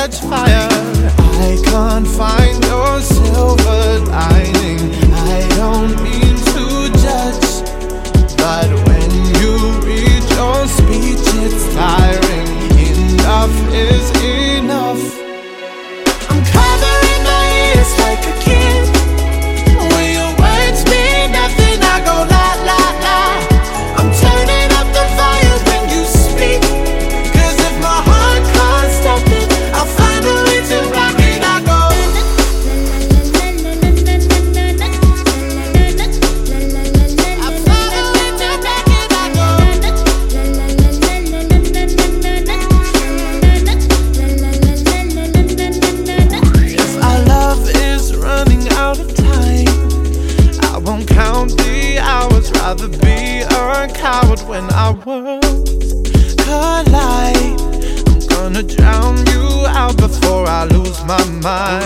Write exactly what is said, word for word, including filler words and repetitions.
catch fire. I can't find your silver lining. I don't mean to judge, but when you read your speech, it's tiring. Enough is enough. I'm covering my ears like a kid. When your words mean nothing, I go la la la. I'm turning up the fire when you speak, 'cause if my heart can't stop it, I'll find a way to block it. I go I'll find a way to block it. I go If our love is running out of time, I won't count the hours. Rather be a coward when our worlds collide. I'm gonna drown you out before I lose my mind.